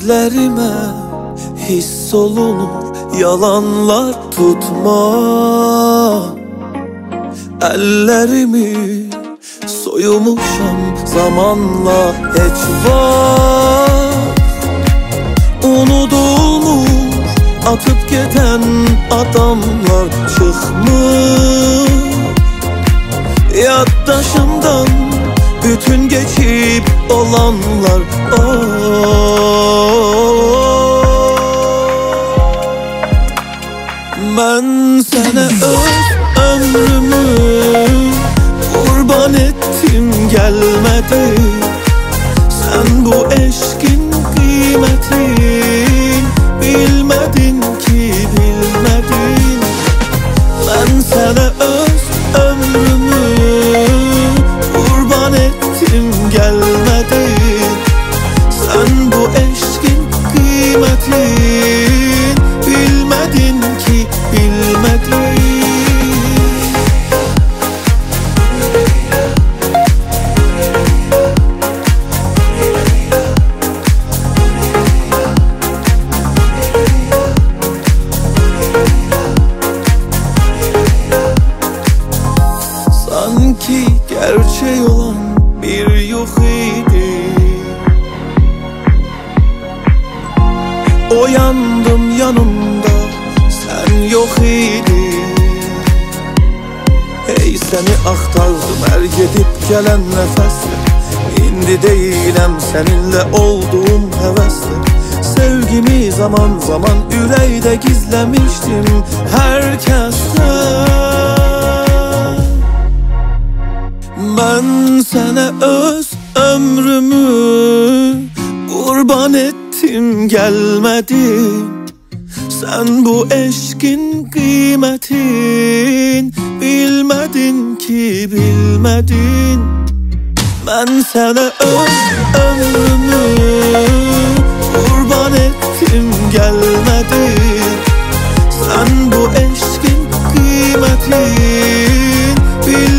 Gözlerime hiss olunur, yalanlar tutma. Ellerimi soyumuşam zamanla heç var. Unudulmuş atıp giden adamlar çıkmış yaddaşımdan, bütün geçip olanlar. Ben sana öz ömrümü kurban ettim, gelmedi. Sen bu eşkin kıymetin bilmedin ki, bilmedin. Ben sana öz ömrümü kurban ettim, gelmedi. Sen bu eşkin kıymetin bilmedin ki, bilmedin. Sanki gerçek olan bir yok idi. Oyandım yanımda sen yok idin. Hey, seni axtardım her gedib gelen nefesle. İndi değilim seninle olduğum hevesle. Sevgimi zaman zaman ürəkdə gizlemiştim herkesten. Ben sana öz ömrümü kurban ettim, gelmedin. Sen bu eşkin kıymetin bilmedin ki, bilmedin. Ben sana öz ömrümü kurban ettim, gelmedin. Sen bu eşkin kıymetin bilmedin